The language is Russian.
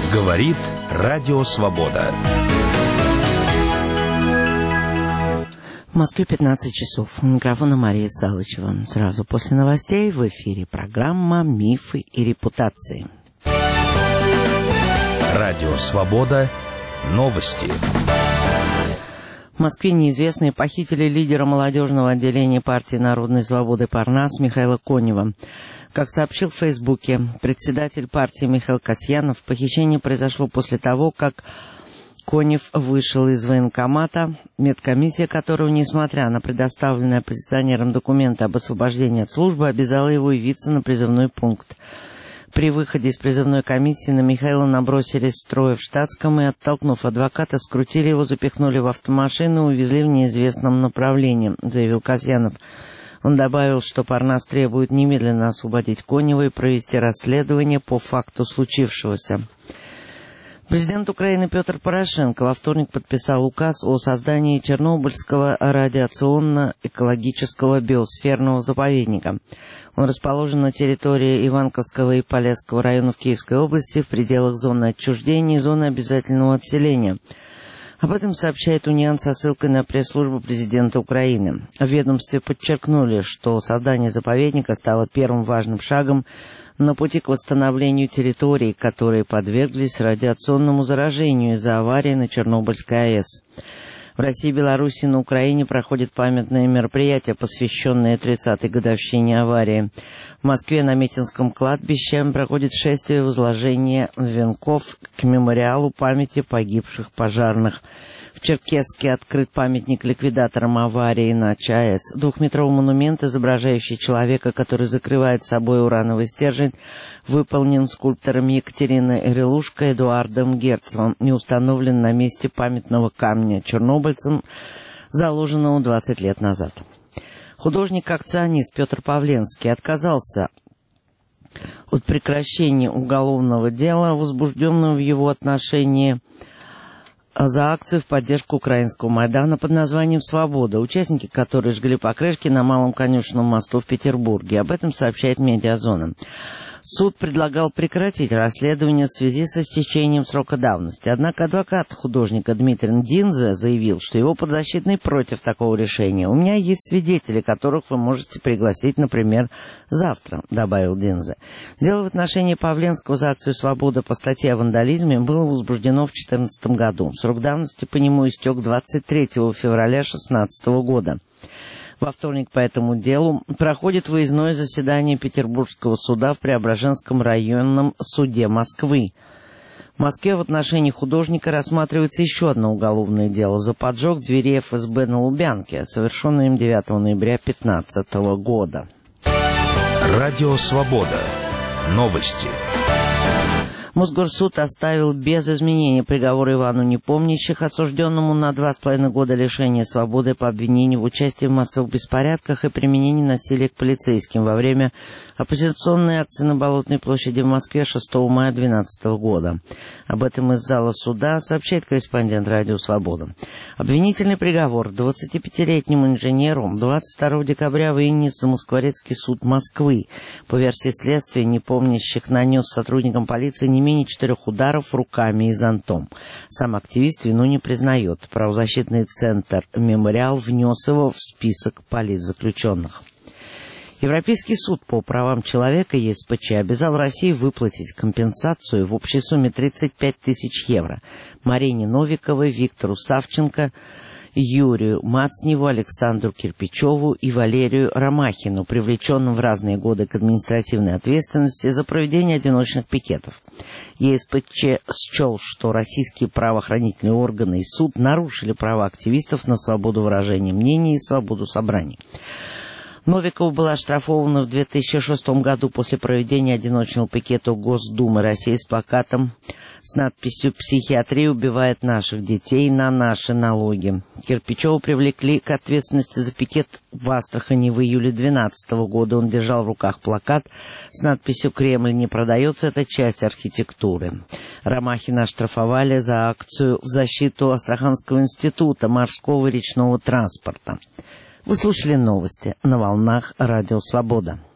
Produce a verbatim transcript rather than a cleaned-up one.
Говорит Радио Свобода. В Москве пятнадцать часов. У микрофона Мария Салычева. Сразу после новостей в эфире программа «Мифы и репутации». Радио Свобода. Новости. В Москве неизвестные похитили лидера молодежного отделения партии Народной свободы «Парнас» Михаила Конева. Как сообщил в Фейсбуке председатель партии Михаил Касьянов, похищение произошло после того, как Конев вышел из военкомата, медкомиссия которого, несмотря на предоставленные оппозиционерам документы об освобождении от службы, обязала его явиться на призывной пункт. При выходе из призывной комиссии на Михаила набросились трое в штатском и, оттолкнув адвоката, скрутили его, запихнули в автомашину и увезли в неизвестном направлении, заявил Касьянов. Он добавил, что Парнас требует немедленно освободить Конева и провести расследование по факту случившегося. Президент Украины Петр Порошенко во вторник подписал указ о создании Чернобыльского радиационно-экологического биосферного заповедника. Он расположен на территории Иванковского и Полесского районов Киевской области в пределах зоны отчуждения и зоны обязательного отселения. Об этом сообщает Униан со ссылкой на пресс-службу президента Украины. В ведомстве подчеркнули, что создание заповедника стало первым важным шагом на пути к восстановлению территорий, которые подверглись радиационному заражению из-за аварии на Чернобыльской АЭС. В России и Беларуси на Украине проходят памятные мероприятия, посвященные тридцатой годовщине аварии. В Москве на Митинском кладбище проходит шествие возложения венков к мемориалу памяти погибших пожарных. В Черкесске открыт памятник ликвидаторам аварии на ЧАЭС. Двухметровый монумент, изображающий человека, который закрывает собой урановый стержень, выполнен скульпторами Екатериной Релушко и Эдуардом Герцевым и установлен на месте памятного камня чернобыльцам, заложенного двадцать лет назад. Художник-акционист Петр Павленский отказался от прекращения уголовного дела, возбужденного в его отношении за акцию в поддержку украинского Майдана под названием «Свобода», участники которой жгли покрышки на Малом Конечном мосту в Петербурге. Об этом сообщает «Медиазона». Суд предлагал прекратить расследование в связи с истечением срока давности. Однако адвокат художника Дмитрий Ндинзе заявил, что его подзащитный против такого решения. «У меня есть свидетели, которых вы можете пригласить, например, завтра», — добавил Динзе. Дело в отношении Павленского за акцию «Свобода» по статье о вандализме было возбуждено в две тысячи четырнадцатом году. Срок давности по нему истек двадцать третьего февраля две тысячи шестнадцатого года. Во вторник по этому делу проходит выездное заседание Петербургского суда в Преображенском районном суде Москвы. В Москве в отношении художника рассматривается еще одно уголовное дело за поджог дверей эф эс бэ на Лубянке, совершенное им девятого ноября две тысячи пятнадцатого года. Радио Свобода. Новости. Мосгорсуд оставил без изменения приговор Ивану Непомнящих, осужденному на два с половиной года лишения свободы по обвинению в участии в массовых беспорядках и применении насилия к полицейским во время оппозиционной акции на Болотной площади в Москве шестого мая две тысячи двенадцатого года. Об этом из зала суда сообщает корреспондент Радио Свобода. Обвинительный приговор двадцатипятилетнему инженеру двадцать второго декабря вынес Замоскворецкий суд Москвы. По версии следствия, Непомнящих нанес сотрудникам полиции не менее четырех ударов руками и зонтом. Сам активист вину не признает. Правозащитный центр «Мемориал» внес его в список политзаключенных. Европейский суд по правам человека е эс пэ че обязал Россию выплатить компенсацию в общей сумме тридцать пять тысяч евро Марине Новиковой, Виктору Савченко, Юрию Мацневу, Александру Кирпичеву и Валерию Ромахину, привлеченным в разные годы к административной ответственности за проведение одиночных пикетов. е эс пэ че счел, что российские правоохранительные органы и суд нарушили права активистов на свободу выражения мнений и свободу собраний. Новикова была оштрафована в две тысячи шестом году после проведения одиночного пикета Госдумы России с плакатом с надписью «Психиатрия убивает наших детей на наши налоги». Кирпичева привлекли к ответственности за пикет в Астрахани в июле две тысячи двенадцатого года. Он держал в руках плакат с надписью «Кремль не продается, это часть архитектуры». Ромахина оштрафовали за акцию в защиту Астраханского института морского и речного транспорта. Вы слушали новости на волнах Радио Свобода.